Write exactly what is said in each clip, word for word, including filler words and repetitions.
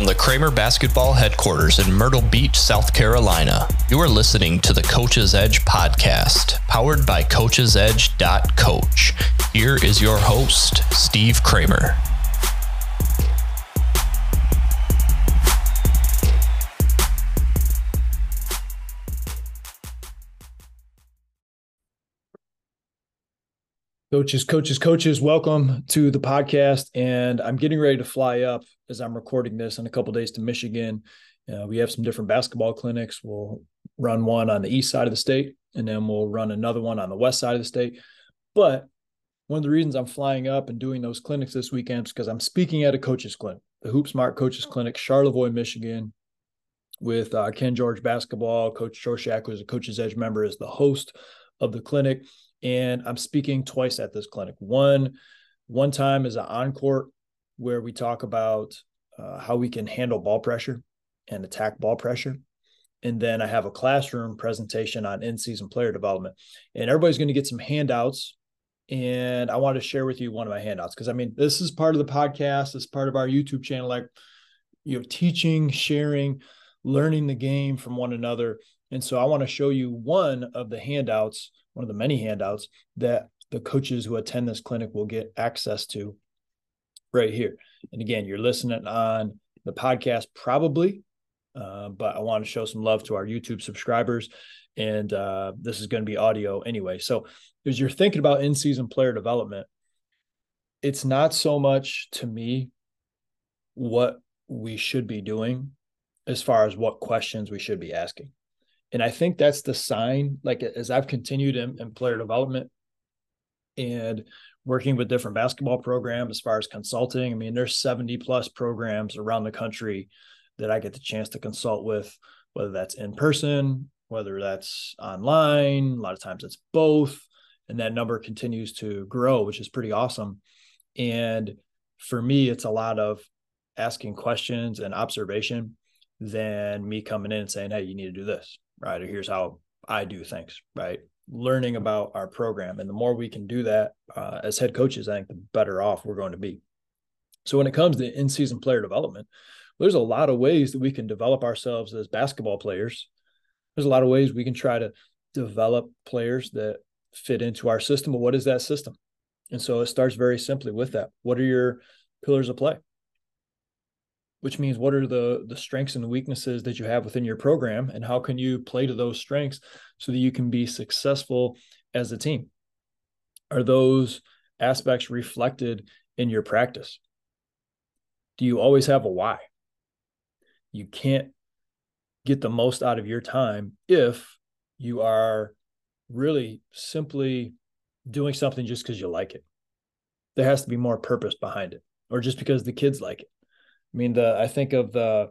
From the Kramer Basketball Headquarters in Myrtle Beach, South Carolina, you are listening to the Coach's Edge podcast, powered by coaches edge dot coach. Here is your host, Steve Kramer. Coaches, coaches, coaches, welcome to the podcast. And I'm getting ready to fly up as I'm recording this in a couple of days to Michigan. Uh, we have some different basketball clinics. We'll run one on the east side of the state, and then we'll run another one on the west side of the state. But one of the reasons I'm flying up and doing those clinics this weekend is because I'm speaking at a coaches clinic, the Hoop Smart Coaches Clinic, Charlevoix, Michigan, with uh, Ken George Basketball. Coach Chorshak, who's a Coach's Edge member, is the host of the clinic. And I'm speaking twice at this clinic. One, one time is an on-court where we talk about uh, how we can handle ball pressure and attack ball pressure. And then I have a classroom presentation on in-season player development. And everybody's going to get some handouts. And I want to share with you one of my handouts because, I mean, this is part of the podcast. This is part of our YouTube channel, like, you know, teaching, sharing, learning the game from one another. And so I want to show you one of the handouts, one of the many handouts that the coaches who attend this clinic will get access to right here. And again, you're listening on the podcast probably, uh, but I want to show some love to our YouTube subscribers. And uh, this is going to be audio anyway. So as you're thinking about in-season player development, it's not so much to me what we should be doing as far as what questions we should be asking. And I think that's the sign, like as I've continued in, in player development and working with different basketball programs as far as consulting. I mean, there's seventy plus programs around the country that I get the chance to consult with, whether that's in person, whether that's online. A lot of times it's both. And that number continues to grow, which is pretty awesome. And for me, it's a lot of asking questions and observation than me coming in and saying, hey, you need to do this. Right. Or here's how I do things, right? Learning about our program. And the more we can do that uh, as head coaches, I think the better off we're going to be. So when it comes to in-season player development, there's a lot of ways that we can develop ourselves as basketball players. There's a lot of ways we can try to develop players that fit into our system. But what is that system? And so it starts very simply with that. What are your pillars of play? Which means what are the, the strengths and the weaknesses that you have within your program, and how can you play to those strengths so that you can be successful as a team? Are those aspects reflected in your practice? Do you always have a why? You can't get the most out of your time if you are really simply doing something just because you like it. There has to be more purpose behind it, or just because the kids like it. I mean, the I think of the,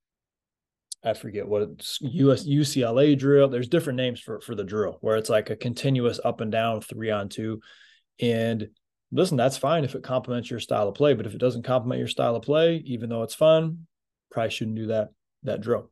I forget what it's, U S U C L A drill. There's different names for, for the drill where it's like a continuous up and down three on two. And listen, that's fine if it complements your style of play, but if it doesn't complement your style of play, even though it's fun, probably shouldn't do that, that drill.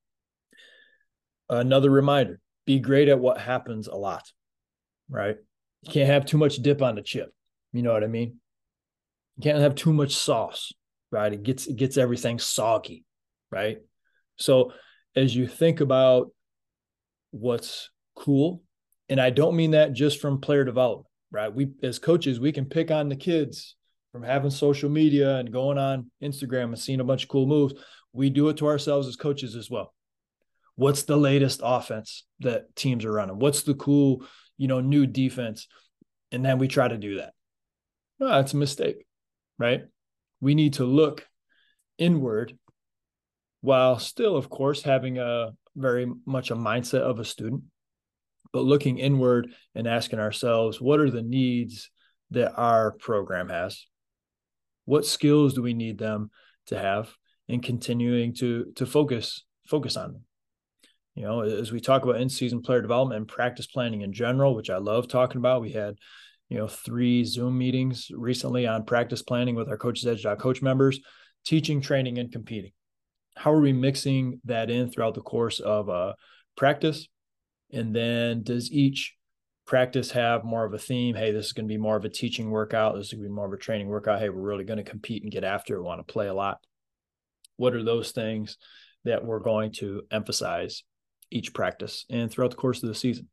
Another reminder, be great at what happens a lot, right? You can't have too much dip on the chip. You know what I mean? You can't have too much sauce. Right. It gets, it gets everything soggy. Right. So as you think about what's cool, and I don't mean that just from player development, right? We, as coaches, we can pick on the kids from having social media and going on Instagram and seeing a bunch of cool moves. We do it to ourselves as coaches as well. What's the latest offense that teams are running? What's the cool, you know, new defense? And then we try to do that. No, that's a mistake, right? We need to look inward while still, of course, having a very much a mindset of a student, but looking inward and asking ourselves, what are the needs that our program has? What skills do we need them to have, and continuing to, to focus, focus on them? You know, as we talk about in-season player development and practice planning in general, which I love talking about, we had you know, three Zoom meetings recently on practice planning with our coaches edge dot coach members, teaching, training, and competing. How are we mixing that in throughout the course of uh, practice? And then does each practice have more of a theme? Hey, this is going to be more of a teaching workout. This is going to be more of a training workout. Hey, we're really going to compete and get after it. We want to play a lot. what are those things that we're going to emphasize each practice and throughout the course of the season.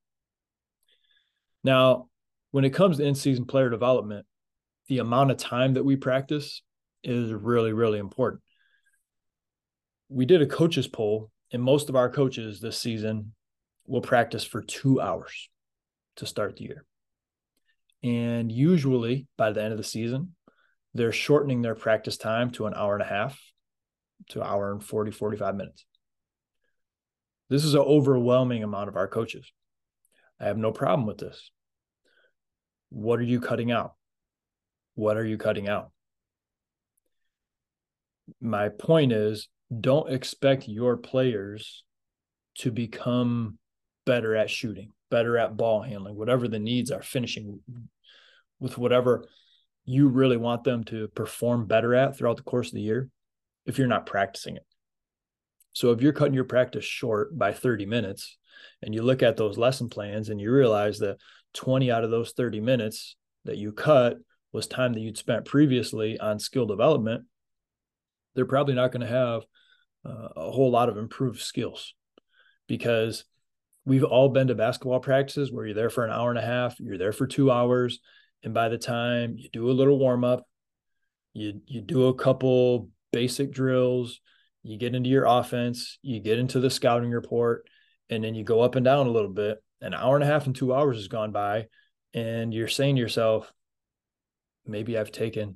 Now, when it comes to in-season player development, the amount of time that we practice is really, really important. We did a coaches poll, and most of our coaches this season will practice for two hours to start the year. And usually by the end of the season, they're shortening their practice time to an hour and a half to an hour and forty, forty-five minutes. This is an overwhelming amount of our coaches. I have no problem with this. What are you cutting out? What are you cutting out? My point is, don't expect your players to become better at shooting, better at ball handling, whatever the needs are, finishing with whatever you really want them to perform better at throughout the course of the year if you're not practicing it. So if you're cutting your practice short by thirty minutes and you look at those lesson plans and you realize that twenty out of those thirty minutes that you cut was time that you'd spent previously on skill development, they're probably not going to have uh, a whole lot of improved skills, because we've all been to basketball practices where you're there for an hour and a half, you're there for two hours. And by the time you do a little warm up, you, you do a couple basic drills, you get into your offense, you get into the scouting report, and then you go up and down a little bit. An hour and a half and two hours has gone by, and you're saying to yourself, maybe I've taken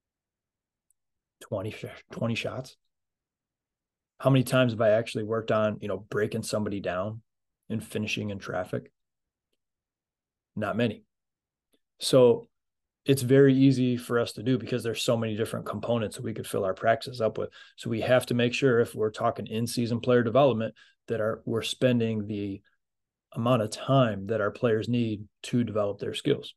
twenty, twenty shots. How many times have I actually worked on, you know, breaking somebody down and finishing in traffic? Not many. So it's very easy for us to do because there's so many different components that we could fill our practice up with. So we have to make sure, if we're talking in-season player development, that our, we're spending the amount of time that our players need to develop their skills.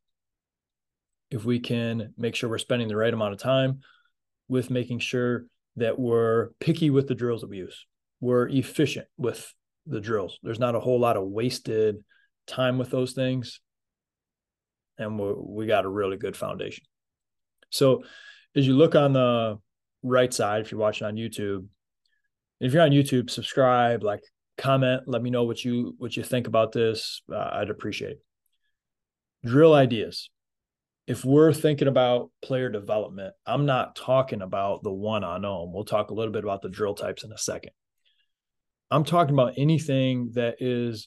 If we can make sure we're spending the right amount of time with making sure that we're picky with the drills that we use, we're efficient with the drills, there's not a whole lot of wasted time with those things, and we we got a really good foundation. So as you look on the right side, if you're watching on YouTube, if you're on YouTube, subscribe, like, comment, let me know what you what you think about this. Uh, I'd appreciate it. Drill ideas. If we're thinking about player development, I'm not talking about the one on ohm. We'll talk a little bit about the drill types in a second. I'm talking about anything that is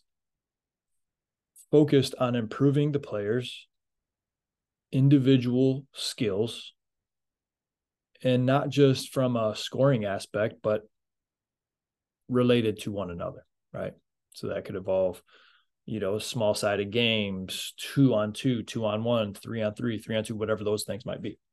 focused on improving the players' individual skills, and not just from a scoring aspect, but related to one another, right? So that could involve, you know, small sided games, two on two, two on one, three on three, three on two, whatever those things might be.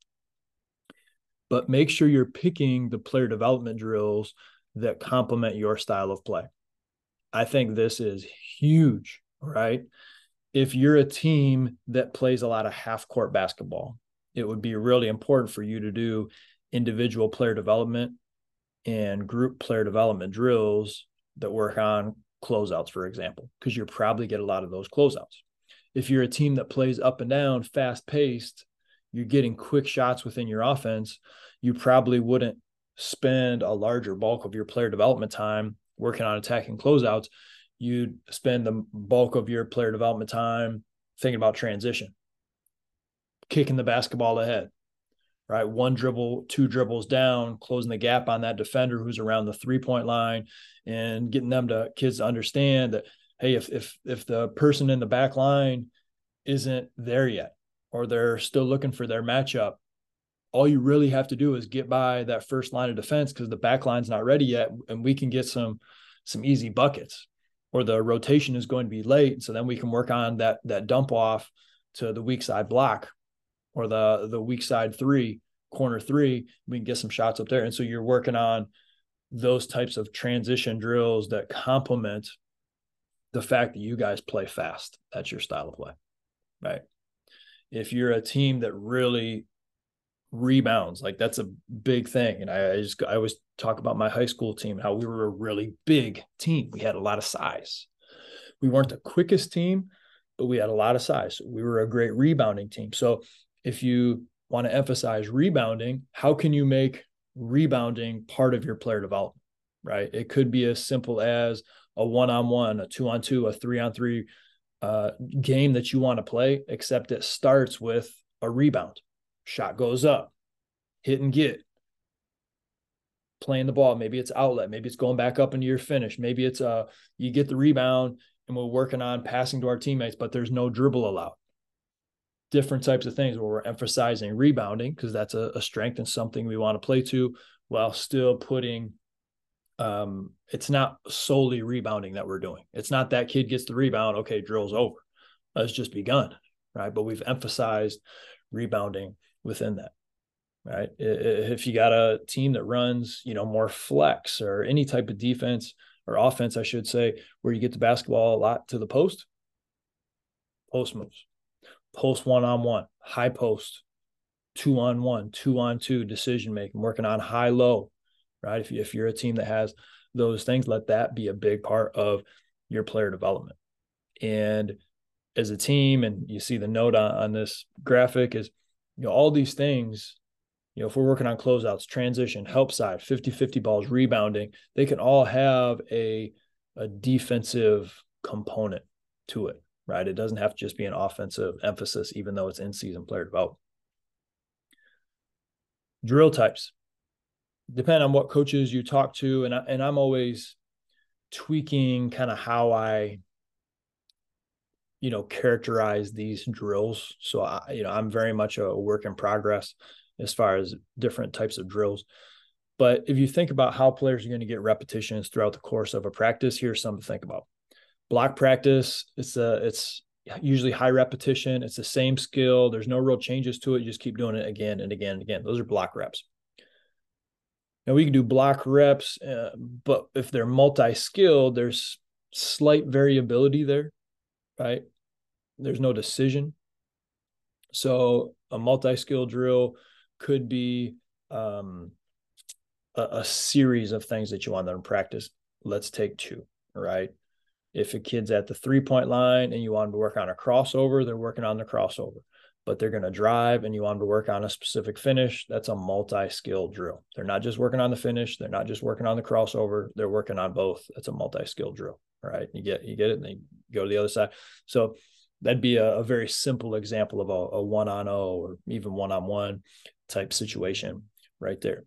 But make sure you're picking the player development drills that complement your style of play. I think this is huge, right? If you're a team that plays a lot of half-court basketball, it would be really important for you to do individual player development and group player development drills that work on closeouts, for example, because you probably get a lot of those closeouts. If you're a team that plays up and down, fast-paced, you're getting quick shots within your offense, you probably wouldn't spend a larger bulk of your player development time working on attacking closeouts. You'd spend the bulk of your player development time thinking about transition, kicking the basketball ahead, right? One dribble, two dribbles down, closing the gap on that defender who's around the three-point line, and getting them to kids to understand that, hey, if if if the person in the back line isn't there yet, or they're still looking for their matchup, all you really have to do is get by that first line of defense because the back line's not ready yet, and we can get some some easy buckets. Or the rotation is going to be late, so then we can work on that that dump off to the weak side block or the the weak side three, corner three. We can get some shots up there. And so you're working on those types of transition drills that complement the fact that you guys play fast. That's your style of play, right? If you're a team that really rebounds, like that's a big thing. And I, I just I always talk about my high school team, how we were a really big team. We had a lot of size. We weren't the quickest team, but we had a lot of size. We were a great rebounding team. So if you want to emphasize rebounding, how can you make rebounding part of your player development, right? It could be as simple as a one-on-one, a two-on-two, a three-on-three uh, game that you want to play, except it starts with a rebound. Shot goes up, hit and get, playing the ball. Maybe it's outlet. Maybe it's going back up into your finish. Maybe it's uh you get the rebound and we're working on passing to our teammates, but there's no dribble allowed. Different types of things where we're emphasizing rebounding because that's a, a strength and something we want to play to, while still putting um it's not solely rebounding that we're doing. It's not that kid gets the rebound, okay, drill's over. It's just begun, right? But we've emphasized rebounding within that. Right. If you got a team that runs, you know, more flex or any type of defense or offense, I should say, where you get the basketball a lot to the post, post moves, post one-on-one, high post, two-on-one, two-on-two decision making, working on high-low, right? If, you, if you're a team that has those things, let that be a big part of your player development. And as a team, and you see the note on, on this graphic is, you know, all these things, you know, if we're working on closeouts, transition, help side, fifty-fifty balls, rebounding, they can all have a, a defensive component to it, right? It doesn't have to just be an offensive emphasis, even though it's in-season player development. Drill types. Depend on what coaches you talk to, and, I, and I'm always tweaking kind of how I, you know, characterize these drills. So, I, you know, I'm very much a work in progress as far as different types of drills. But if you think about how players are going to get repetitions throughout the course of a practice, here's something to think about. Block practice, it's a, it's usually high repetition. It's the same skill. There's no real changes to it. You just keep doing it again and again and again. Those are block reps. Now we can do block reps, uh, but if they're multi-skilled, there's slight variability there, right? There's no decision. So a multi-skill drill could be um, a, a series of things that you want them to practice. Let's take two, right? If a kid's at the three-point line and you want them to work on a crossover, they're working on the crossover. But they're going to drive and you want them to work on a specific finish, that's a multi-skill drill. They're not just working on the finish. They're not just working on the crossover. They're working on both. That's a multi-skill drill, right? You get, you get it, and then you go to the other side. So that'd be a, a very simple example of a, a one-on-oh or even one-on-one type situation right there.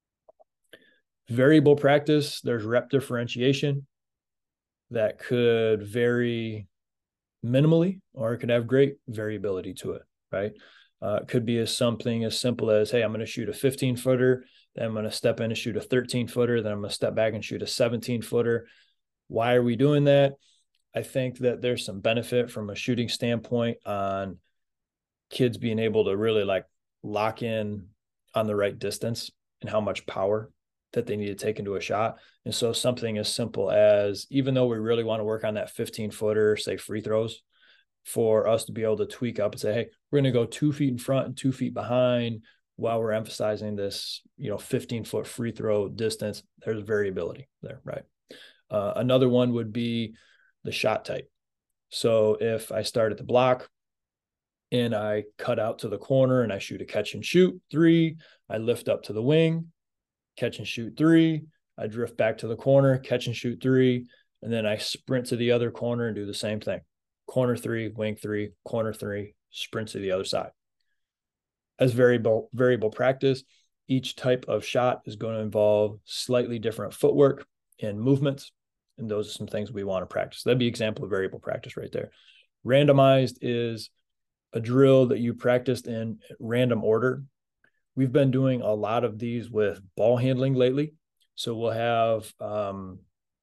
Variable practice, there's rep differentiation that could vary minimally, or it could have great variability to it, right? Uh, it could be as something as simple as, hey, I'm going to shoot a fifteen footer, then I'm going to step in and shoot a thirteen footer, then I'm going to step back and shoot a seventeen footer. Why are we doing that? I think that there's some benefit from a shooting standpoint on kids being able to really like lock in on the right distance and how much power that they need to take into a shot. And so something as simple as, even though we really want to work on that fifteen footer, say free throws, for us to be able to tweak up and say, hey, we're going to go two feet in front and two feet behind while we're emphasizing this, you know, fifteen foot free throw distance. There's variability there, right? Uh, another one would be the shot type. So if I start at the block and I cut out to the corner and I shoot a catch and shoot three, I lift up to the wing, catch and shoot three, I drift back to the corner, catch and shoot three, and then I sprint to the other corner and do the same thing. Corner three, wing three, corner three, sprint to the other side. As variable, variable practice, each type of shot is going to involve slightly different footwork and movements. And those are some things we want to practice. That'd be an example of variable practice right there. Randomized is a drill that you practiced in random order. We've been doing a lot of these with ball handling lately. So we'll have um,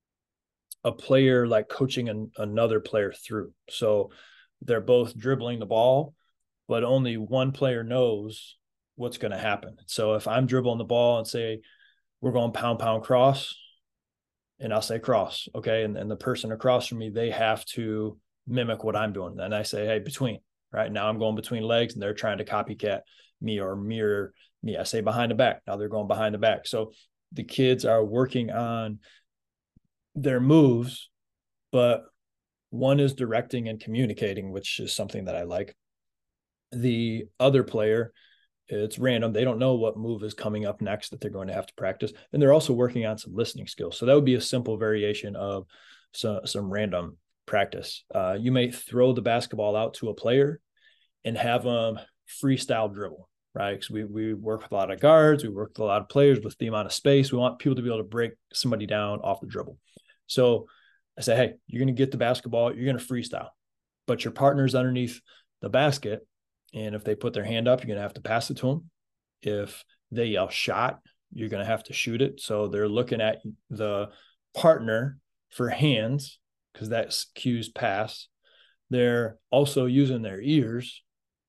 a player like coaching an, another player through. So they're both dribbling the ball, but only one player knows what's going to happen. So if I'm dribbling the ball and say, we're going pound, pound, cross, and I'll say cross, okay? And, and the person across from me, they have to mimic what I'm doing. And I say, hey, between, right? Now I'm going between legs and they're trying to copycat me or mirror me. I say behind the back. Now they're going behind the back. So the kids are working on their moves, but one is directing and communicating, which is something that I like. The other player It's random. They don't know what move is coming up next that they're going to have to practice. And they're also working on some listening skills. So that would be a simple variation of some, some random practice. Uh, you may throw the basketball out to a player and have them freestyle dribble, right? Because we, we work with a lot of guards. We work with a lot of players with the amount of space. We want people to be able to break somebody down off the dribble. So I say, hey, you're going to get the basketball. You're going to freestyle. But your partner's underneath the basket. And if they put their hand up, you're going to have to pass it to them. If they yell shot, you're going to have to shoot it. So they're looking at the partner for hands because that cues pass. They're also using their ears,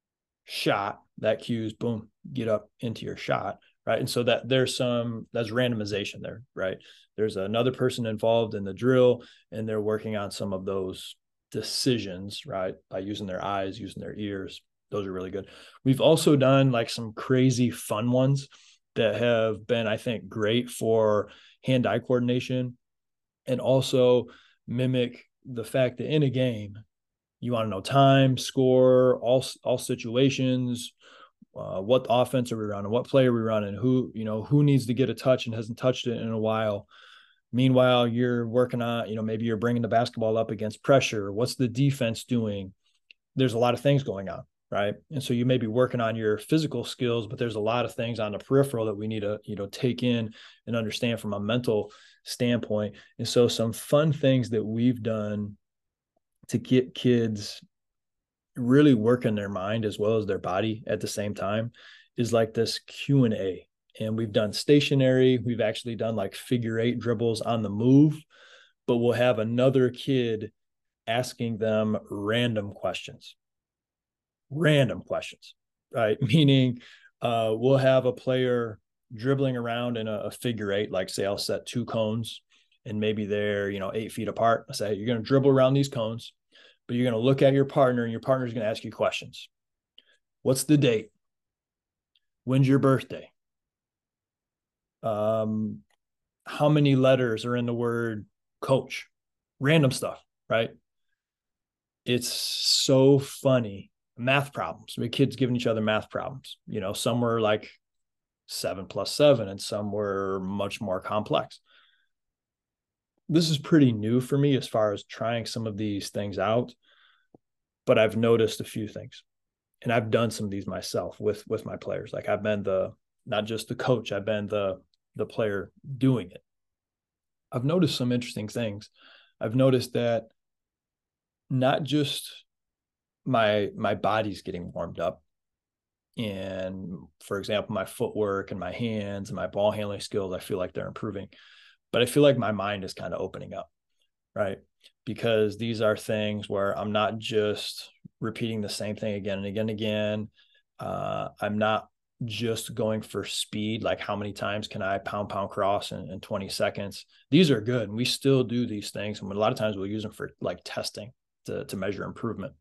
shot, that cues, boom, get up into your shot, right? And so that there's some, that's randomization there, right? There's another person involved in the drill and they're working on some of those decisions, right? By using their eyes, using their ears. Those are really good. We've also done like some crazy fun ones that have been, I think, great for hand-eye coordination and also mimic the fact that in a game, you want to know time, score, all, all situations, uh, what offense are we running, what play are we running, who, you know, who needs to get a touch and hasn't touched it in a while. Meanwhile, you're working on, you know, maybe you're bringing the basketball up against pressure. What's the defense doing? There's a lot of things going on. Right. And so you may be working on your physical skills, but there's a lot of things on the peripheral that we need to, you know, take in and understand from a mental standpoint. And so some fun things that we've done to get kids really working their mind as well as their body at the same time is like this Q and A. And we've done stationary. We've actually done like figure eight dribbles on the move, but we'll have another kid asking them random questions. Random questions, right? Meaning uh, we'll have a player dribbling around in a, a figure eight, like say I'll set two cones and maybe they're, you know, eight feet apart. I say, you're going to dribble around these cones, but you're going to look at your partner and your partner's going to ask you questions. What's the date? When's your birthday? Um, how many letters are in the word coach? Random stuff, right? It's so funny. Math problems. We kids giving each other math problems. You know, some were like seven plus seven and some were much more complex. This is pretty new for me as far as trying some of these things out, but I've noticed a few things and I've done some of these myself with, with my players. Like I've been the, not just the coach, I've been the, the player doing it. I've noticed some interesting things. I've noticed that not just my my body's getting warmed up, and for example my footwork and my hands and my ball handling skills, I feel like they're improving, but I feel like my mind is kind of opening up, right? Because these are things where I'm not just repeating the same thing again and again and again. uh, I'm not just going for speed, like how many times can I pound pound cross in, in twenty seconds. These are good and we still do these things, and a lot of times we'll use them for like testing to, to measure improvement.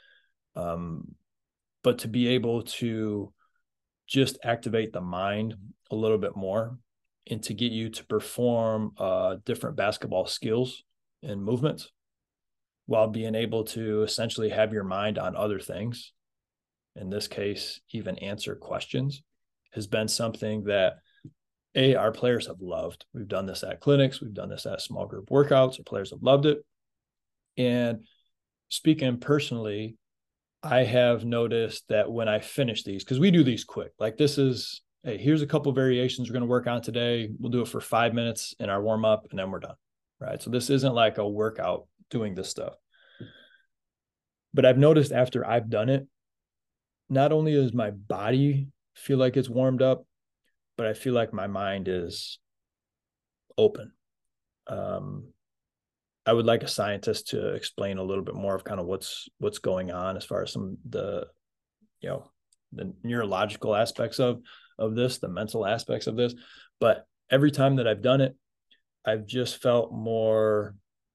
Um, but to be able to just activate the mind a little bit more and to get you to perform uh, different basketball skills and movements while being able to essentially have your mind on other things, in this case, even answer questions, has been something that A, our players have loved. We've done this at clinics. We've done this at small group workouts. Our players have loved it. And speaking personally, I have noticed that when I finish these, because we do these quick, like this is, hey, here's a couple of variations we're going to work on today. We'll do it for five minutes in our warm up and then we're done, right? So this isn't like a workout doing this stuff. But I've noticed after I've done it, not only does my body feel like it's warmed up, but I feel like my mind is open. Um, I would like a scientist to explain a little bit more of kind of what's what's going on as far as some the, you know, the neurological aspects of of this, the mental aspects of this. But every time that I've done it, I've just felt more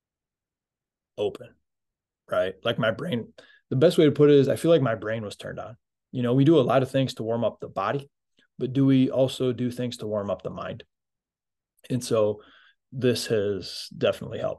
open, right? Like my brain, the best way to put it is I feel like my brain was turned on. You know, we do a lot of things to warm up the body, but do we also do things to warm up the mind? And so this has definitely helped.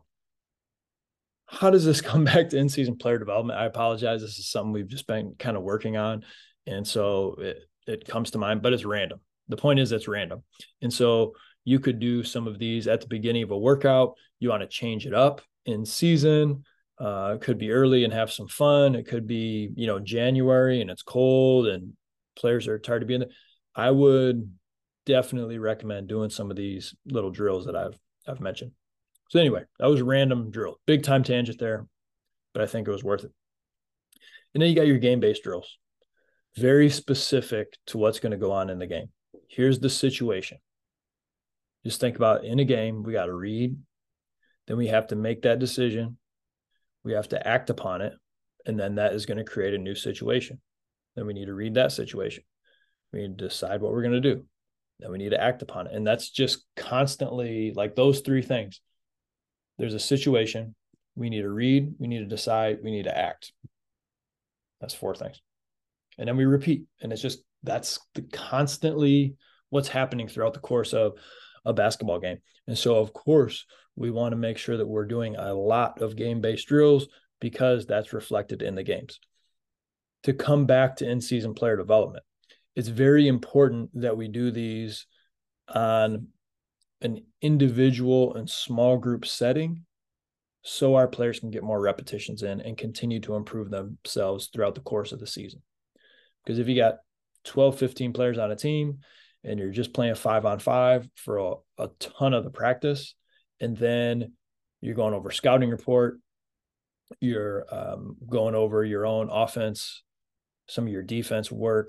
How does this come back to in-season player development? I apologize. This is something we've just been kind of working on. And so it, it comes to mind, but it's random. The point is it's random. And so you could do some of these at the beginning of a workout. You want to change it up in season. Uh, it could be early and have some fun. It could be, you know, January and it's cold and players are tired of being there. I would definitely recommend doing some of these little drills that I've I've mentioned. So anyway, that was a random drill. Big time tangent there, but I think it was worth it. And then you got your game-based drills. Very specific to what's going to go on in the game. Here's the situation. Just think about in a game, we got to read. Then we have to make that decision. We have to act upon it. And then that is going to create a new situation. Then we need to read that situation. We need to decide what we're going to do. Then we need to act upon it. And that's just constantly like those three things. There's a situation. We need to read. We need to decide. We need to act. That's four things. And then we repeat. And it's just, that's the constantly what's happening throughout the course of a basketball game. And so, of course, we want to make sure that we're doing a lot of game-based drills because that's reflected in the games. To come back to in-season player development, it's very important that we do these on an individual and small group setting so our players can get more repetitions in and continue to improve themselves throughout the course of the season. Because if you got twelve, fifteen players on a team and you're just playing five on five for a, a ton of the practice, and then you're going over scouting report, you're um, going over your own offense, some of your defense work,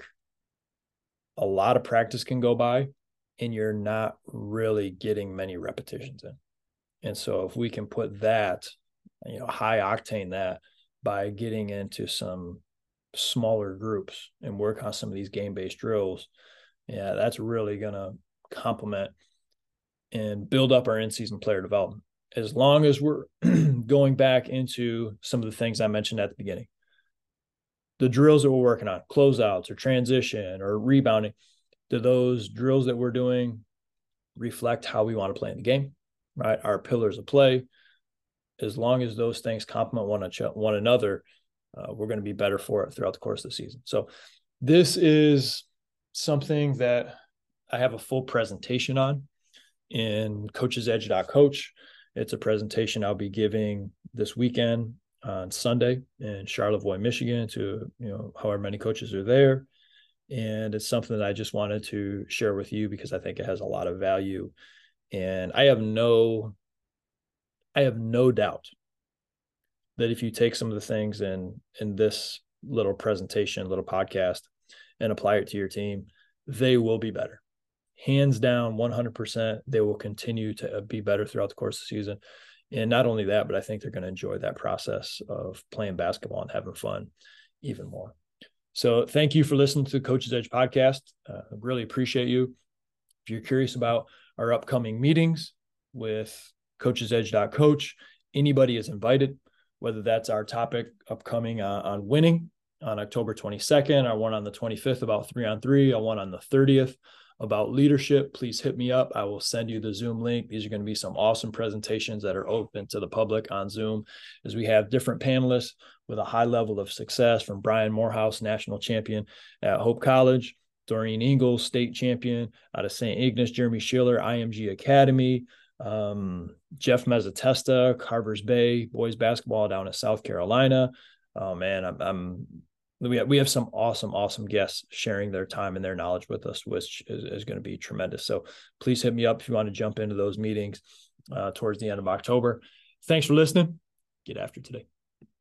a lot of practice can go by and you're not really getting many repetitions in. And so if we can put that, you know, high octane that by getting into some smaller groups and work on some of these game-based drills, yeah, that's really going to complement and build up our in-season player development. As long as we're going back into some of the things I mentioned at the beginning, the drills that we're working on, closeouts or transition or rebounding, do those drills that we're doing reflect how we want to play in the game, right? Our pillars of play. As long as those things complement one, one another, uh, we're going to be better for it throughout the course of the season. So this is something that I have a full presentation on in coaches edge dot coach. It's a presentation I'll be giving this weekend on Sunday in Charlevoix, Michigan, to, you know, however many coaches are there. And it's something that I just wanted to share with you because I think it has a lot of value. And I have no, I have no doubt that if you take some of the things in, in this little presentation, little podcast, and apply it to your team, they will be better. Hands down, one hundred percent, they will continue to be better throughout the course of the season. And not only that, but I think they're going to enjoy that process of playing basketball and having fun even more. So thank you for listening to the Coach's Edge podcast. Uh, I really appreciate you. If you're curious about our upcoming meetings with coaches edge dot coach, anybody is invited, whether that's our topic upcoming uh, on winning on October twenty-second, our one on the twenty-fifth about three on three, our one on the thirtieth about leadership. Please hit me up. I will send you the Zoom link. These are going to be some awesome presentations that are open to the public on Zoom, as we have different panelists with a high level of success, from Brian Morehouse, national champion at Hope College, Doreen Ingalls, state champion out of Saint Ignace, Jeremy Schiller, I M G Academy, um, Jeff Mezzatesta, Carvers Bay, boys basketball down in South Carolina. Oh man, I'm, I'm we have, we have some awesome, awesome guests sharing their time and their knowledge with us, which is, is going to be tremendous. So please hit me up if you want to jump into those meetings uh, towards the end of October. Thanks for listening. Get after today.